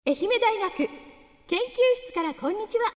愛媛大学研究室からこんにちは。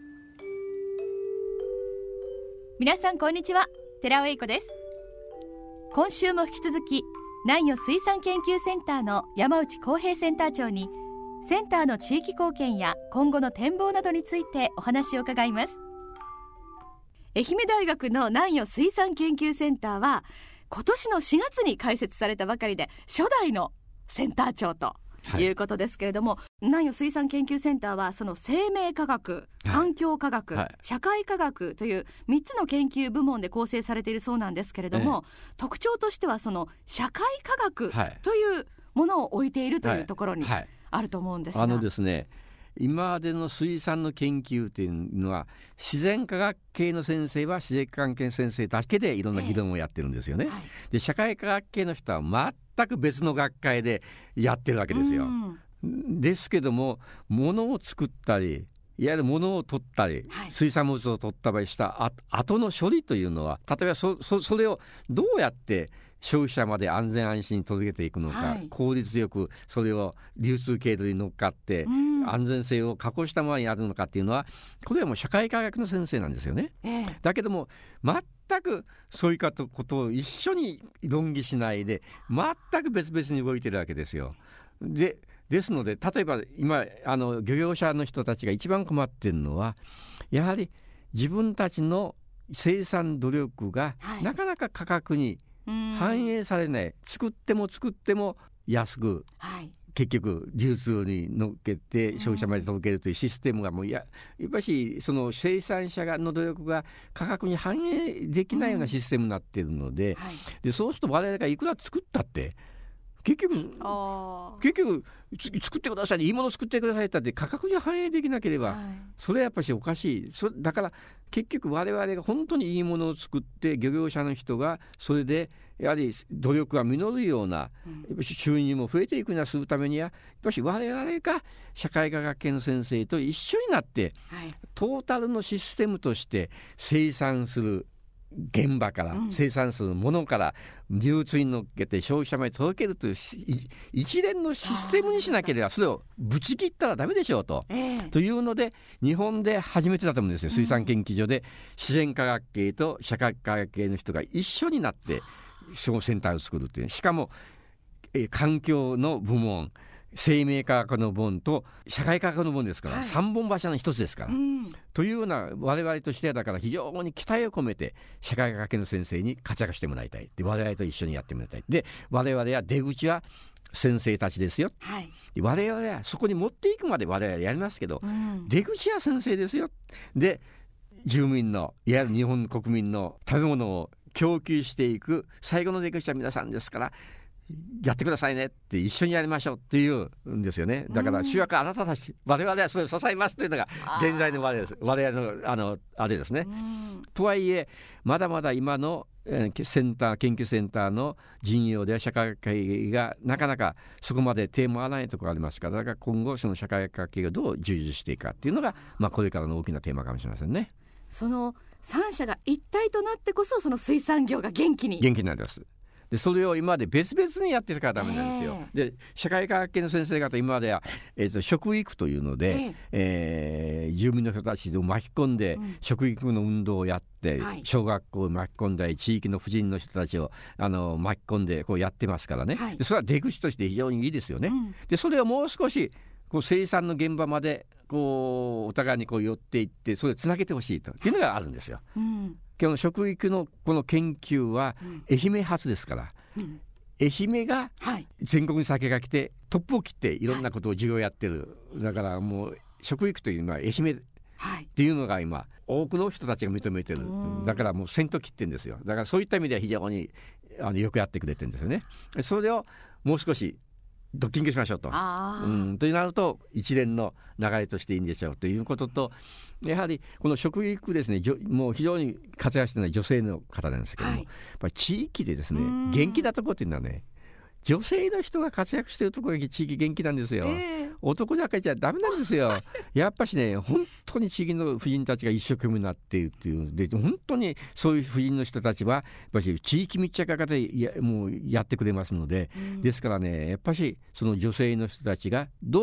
皆さんこんにちは、寺尾英子です。今週も引き続き南予水産研究センターの山内康平センター長にセンターの地域貢献や今後の展望などについてお話を伺います。愛媛大学の南予水産研究センターは今年の4月に開設されたばかりで初代のセンター長ということですけれども、南予水産研究センターはその生命科学、環境科学、社会科学という3つの研究部門で構成されているそうなんですけれども、特徴としてはその社会科学というものを置いているというところにあると思うんですが、 ですね、今までの水産の研究というのは自然科学系の先生は自然科学系の先生だけでいろんな議論をやってるんですよね、で社会科学系の人は全く別の学会でやってるわけですよ。ですけども物を作ったりいわゆる物を取ったり、水産物を取ったりした後の処理というのは、例えば それをどうやって消費者まで安全安心に届けていくのか、効率よくそれを流通経路に乗っかって安全性を確保したままにやるのかっていうのは、これはもう社会科学の先生なんですよね、だけども全くそういうことを一緒に論議しないで全く別々に動いてるわけですよ。ですので例えば今漁業者の人たちが一番困っているのは、やはり自分たちの生産努力がなかなか価格に反映されない、作っても安く、結局流通に乗っけて消費者まで届けるというシステムがもうやっぱりその生産者の努力が価格に反映できないようなシステムになっているので、そうすると我々がいくら作ったって結局作ってください、いいもの作ってくださいって価格に反映できなければ、それはやっぱりおかしい。だから結局我々が本当にいいものを作って漁業者の人がそれでやはり努力が実るような、収入も増えていくようにするためにはやっぱり我々が社会科学系の先生と一緒になって、トータルのシステムとして生産する現場から、生産するものから流通に乗っけて消費者まで届けるという一連のシステムにしなければそれをぶち切ったらダメでしょうと、というので日本で初めてだと思うんですよ。水産研究所で自然科学系と社会科学系の人が一緒になってそのセンターを作るという、しかも環境の部門、生命科学の部門と社会科学の部門ですから、3本柱の一つですから、というような我々としてはだから非常に期待を込めて社会科学系の先生に活躍してもらいたい、で我々と一緒にやってもらいたい、で我々は出口は先生たちですよ、我々はそこに持っていくまで我々はやりますけど、出口は先生ですよ、で住民のいわゆる日本国民の食べ物を供給していく最後の出口は皆さんですからやってくださいねって一緒にやりましょうっていうんですよね。だから主役はあなたたち、我々はそれを支えますというのが現在の我々のあれですね。とはいえまだまだ今の研究センターの陣容では社会学系がなかなかそこまで手回らないところがありますから、だから今後その社会学系がどう充実していくかっていうのが、これからの大きなテーマかもしれませんね。 その3者が一体となってこそその水産業が元気になります。 でそれを今まで別々にやってるからダメなんですよ。で社会科学系の先生方今までは、食育というので、住民の人たちを巻き込んで、食育の運動をやって、小学校を巻き込んだり地域の婦人の人たちを巻き込んでこうやってますからね、でそれは出口として非常にいいですよね、でそれをもう少しこう生産の現場までこうお互いにこう寄っていってそれをつなげてほしいというのがあるんですよ、今日の食育のこの研究は愛媛発ですから、愛媛が全国に先が来てトップを切っていろんなことを授業やってる、だからもう食育というのは愛媛っていうのが今多くの人たちが認めてる、だからもう先頭切ってるんですよ。だからそういった意味では非常によくやってくれてるんですよね。それをもう少しドッキングしましょうと、となると一連の流れとしていいんでしょうということと、やはりこの食育ですね、もう非常に活躍しているのは女性の方なんですけども、やっぱり地域でですね元気なところというのはね、女性の人が活躍しているところが地域元気なんですよ、男だけじゃダメなんですよやっぱしね、本当に地域の婦人たちが一生懸命になっているっていうで、本当にそういう婦人の人たちはやっぱり地域密着型でもうやってくれますので、ですからね、やっぱしその女性の人たちがどう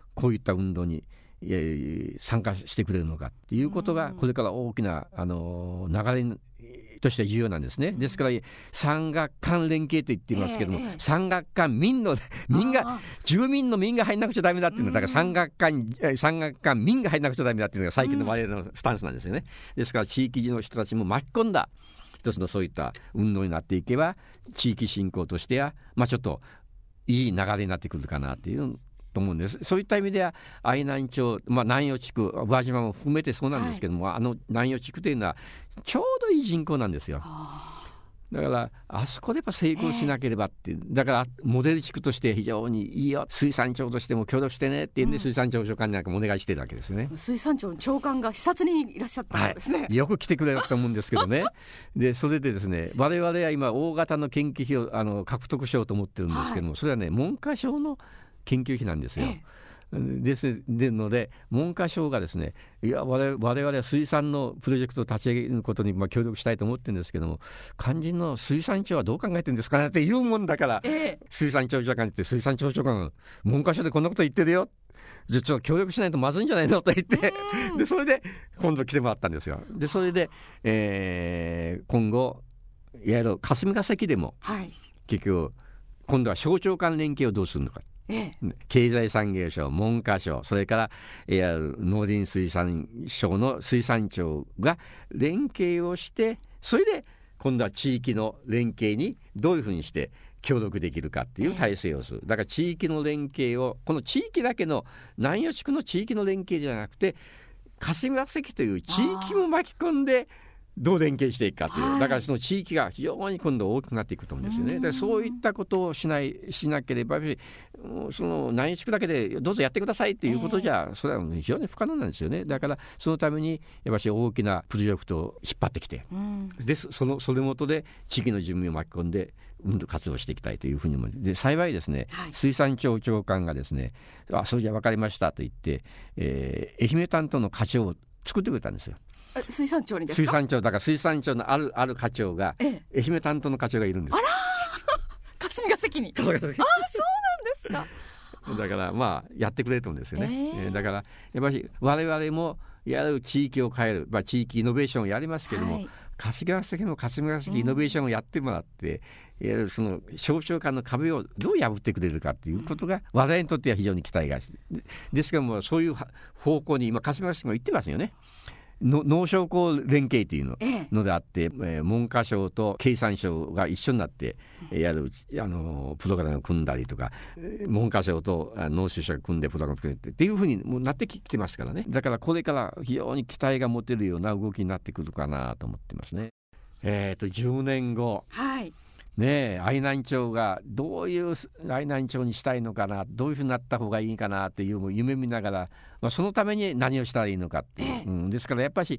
こういった運動に参加してくれるのかっていうことがこれから大きな流れとして重要なんですね。ですから産学官連携と言っていますけども、産学官民が住民の民が入んなくちゃダメだっていうのだから産学官民が入んなくちゃダメだっていうのが最近の我々のスタンスなんですよね。ですから地域の人たちも巻き込んだ一つのそういった運動になっていけば地域振興としてはちょっといい流れになってくるかなっていうと思うんです。そういった意味では愛南町、南予地区、宇和島も含めてそうなんですけども、南予地区というのはちょうどいい人口なんですよ。だからあそこでやっぱ成功しなければって、だからモデル地区として非常にいいよ、水産庁としても協力してねっていうんで、水産庁長官なんかもお願いしてるわけですよね。 水産庁の長官が視察にいらっしゃったんですね。 よく来てくれると思うんですけどねでそれでですね、我々は今大型の研究費を獲得しようと思ってるんですけども、それはね文科省の研究費なんですよ。ですので文科省がですね、いや我々は水産のプロジェクトを立ち上げることに協力したいと思ってるんですけども、肝心の水産庁はどう考えてるんですかねって言うもんだから、水産庁長官って水産庁長官文科省でこんなこと言ってるよ、じゃあちょっと協力しないとまずいんじゃないのと言ってでそれで今度来てもらったんですよ。でそれで、今後いわゆる霞が関でも、結局今度は省庁間連携をどうするのか、経済産業省、文科省、それから農林水産省の水産庁が連携をして、それで今度は地域の連携にどういうふうにして協力できるかっていう体制をする。だから地域の連携を、この地域だけの南予地区の地域の連携じゃなくて、霞が関という地域も巻き込んでどう連携していくかという、だからその地域が非常に今度大きくなっていくと思うんですよね。でそういったことをしなければ、その南予地区だけでどうぞやってくださいっていうことじゃ、それは非常に不可能なんですよね。だからそのためにやっぱり大きなプロジェクトを引っ張ってきて、でそれ元で地域の住民を巻き込んで運動活動していきたいというふうに思う。で幸いですね、水産庁長官がですね、それじゃ分かりましたと言って、愛媛担当の課長を作ってくれたんですよ。 水産庁にですか？ 水産庁だから水産庁のある課長が、愛媛担当の課長がいるんです。 あら霞が関に。そうなんですか。 だからやってくれると思うんですよね。だからやっぱり我々もやる地域を変える、地域イノベーションをやりますけども、霞が関の霞が関イノベーションをやってもらって、その省庁間の壁をどう破ってくれるかということが我々にとっては非常に期待がですけども、そういう方向に今霞が関も行ってますよね。農商工連携というのであって、文科省と経産省が一緒になってやるプログラムを組んだりとか、文科省と農水省が組んでプログラムを組んでっていうふうにもうなってきてますからね。だからこれから非常に期待が持てるような動きになってくるかなと思ってますね。10年後、愛南町がどういう愛南町にしたいのかな、どういうふうになった方がいいかなっていう夢見ながら、そのために何をしたらいいのかっていう、ですからやっぱり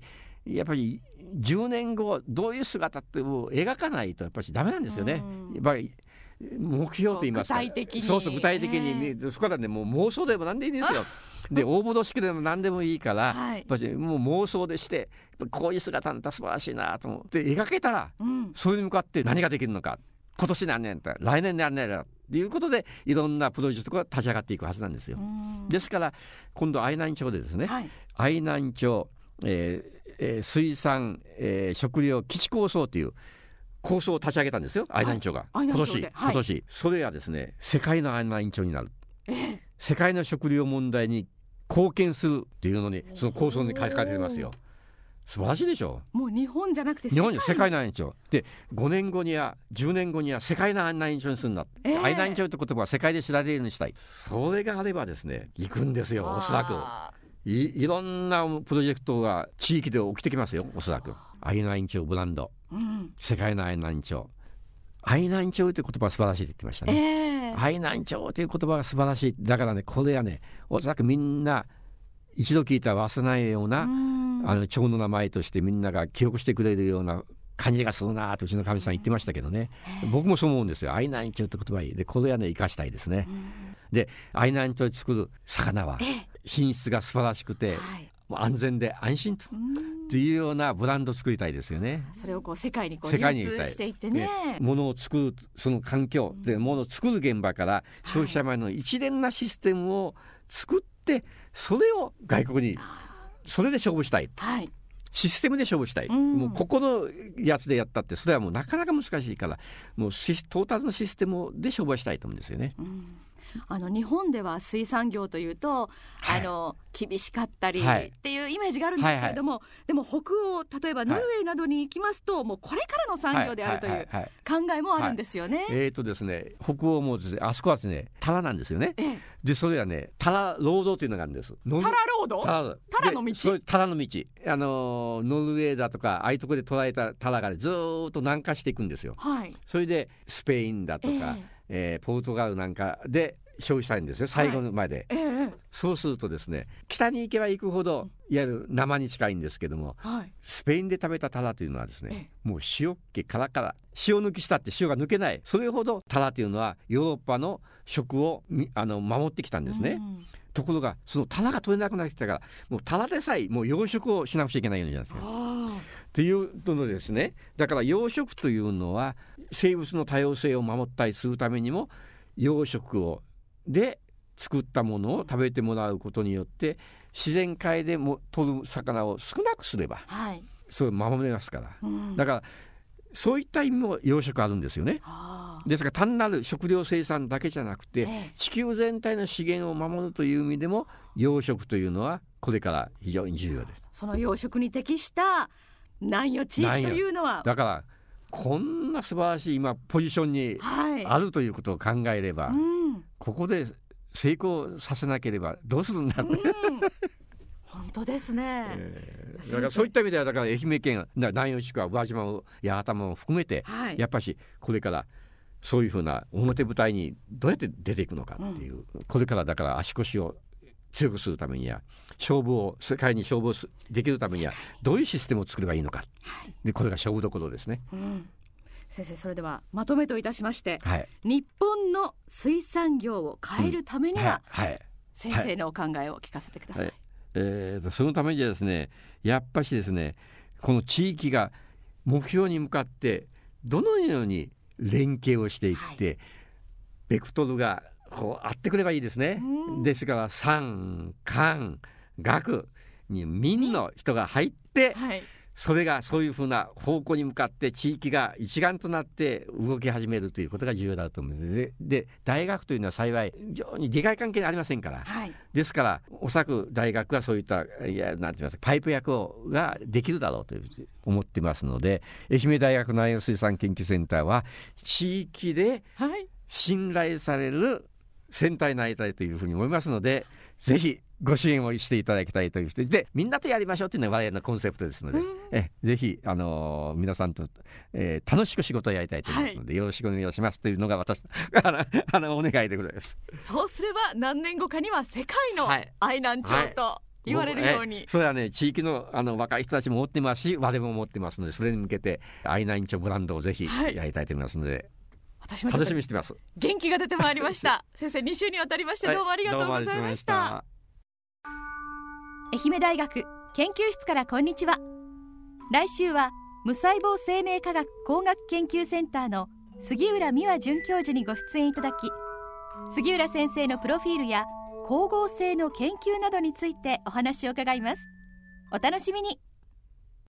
10年後どういう姿ってを描かないとやっぱりダメなんですよね。やっぱり目標と言いますか、具体的に具体的に、そこからねもう妄想でも何でいいんですよで応募式でも何でもいいから、やっぱりもう妄想でして、やっぱこういう姿なんて素晴らしいなと思って描けたら、それに向かって何ができるのか、今年何年だ、来年何年だということでいろんなプロジェクトが立ち上がっていくはずなんですよ。ですから今度愛南町でですね、愛南町、水産、食料基地構想という構想を立ち上げたんですよ、愛南町が、今年、それはですね世界の愛南町になる、世界の食料問題に貢献するっていうのにその構想に書かれてますよ。素晴らしいでしょう。 もう日本じゃなくて世界の愛南町で、5年後には10年後には世界の愛南町にするんだ、愛南町って言葉は世界で知られるようにしたい。それがあればですね行くんですよ。おそらくいろんなプロジェクトが地域で起きてきますよ。おそらく愛南町ブランド、世界の愛南町、愛南町という言葉は素晴らしいと言ってましたね。愛南町という言葉が素晴らしい。だからねこれはねおそらくみんな一度聞いたら忘れないような町の名前としてみんなが記憶してくれるような感じがするなとうちのかみさん言ってましたけどね。僕もそう思うんですよ。愛南町って言葉でこれはね生かしたいですね。で愛南町で作る魚は品質が素晴らしくて、安全で安心というようなブランドを作りたいですよね。 それを世界に流通していってね、 物を作るその環境で物を作る現場から消費者前の一連なシステムを作っってそれを外国にそれで勝負したい、 はい、 システムで勝負したい、もうここのやつでやったってそれはもうなかなか難しいから、もうトータルのシステムで勝負したいと思うんですよね。 日本では水産業というと、はい、厳しかったりっていうイメージがあるんですけれども、はいはい、でも北欧、例えばノルウェーなどに行きますと、はい、もうこれからの産業であるという考えもあるんですよね。 ですね、北欧もですね、あそこはですね、タラなんですよね。でそれはね、タラ労働というのがあるんです。 タラ労働、タラの道、 タラの道、ノルウェーだとかああいうところで捉えたタラがずっと南下していくんですよ、はい、それでスペインだとか、ポルトガルなんかで消費したいんですよ、最後のまで、そうするとですね、北に行けば行くほどいわゆる生に近いんですけども、はい、スペインで食べたタラというのはですね、もう塩っ気カラカラ、塩抜きしたって塩が抜けない、それほどタラというのはヨーロッパの食を守ってきたんですね。ところがそのタラが取れなくなってきたから、もうタラでさえもう養殖をしなくちゃいけないようになるんじゃないですか。というのですね、だから養殖というのは生物の多様性を守ったりするためにも、養殖をで作ったものを食べてもらうことによって自然界でも取る魚を少なくすれば、はい、それを守れますから、だからそういった意味も養殖あるんですよね。ですから単なる食料生産だけじゃなくて、地球全体の資源を守るという意味でも養殖というのはこれから非常に重要です。 その養殖に適した南予地域というのは、 だからこんな素晴らしい今ポジションにあるということを考えれば、ここで成功させなければどうするんだって、 本当ですね、 だからそういった意味では、だから愛媛県南予地区は宇和島も八幡も含めて、やっぱしこれからそういうふうな表舞台にどうやって出ていくのかっていう、これからだから足腰を強くするためには、世界に勝負できるためにはどういうシステムを作ればいいのか、でこれが勝負どころですね。 先生、それではまとめといたしまして、日本の水産業を変えるためには、先生のお考えを聞かせてください。 そのためにはですね、やっぱしですね、この地域が目標に向かってどのように連携をしていって、ベクトルがこう合ってくればいいですね。ですから産官学に民の人が入って、それがそういうふうな方向に向かって地域が一丸となって動き始めるということが重要だと思います。で大学というのは幸い非常に利害関係ありませんから、ですからおそらく大学はそういったなんて言いますか、パイプ役ができるだろうと思ってますので、愛媛大学南予水産研究センターは地域で信頼されるセンターになりたいというふうに思いますので、ぜひご支援をしていただきたいという人で、みんなとやりましょうというのが我々のコンセプトですので、ぜひ皆さんと、楽しく仕事をやりたいと思いますので、よろしくお願いしますというのが私のお願いでございます。 そうすれば何年後かには世界の愛南町と言われるように、 それはね、地域の若い人たちも持ってますし、我々も持ってますので、それに向けて愛南町ブランドをぜひやりたいと思いますので、 私も楽しみにしてます。 元気が出てまいりました先生、2週にわたりましてどうもありがとうございました。愛媛大学研究室からこんにちは。来週は無細胞生命科学工学研究センターの杉浦美和准教授にご出演いただき、杉浦先生のプロフィールや光合成の研究などについてお話を伺います。お楽しみに。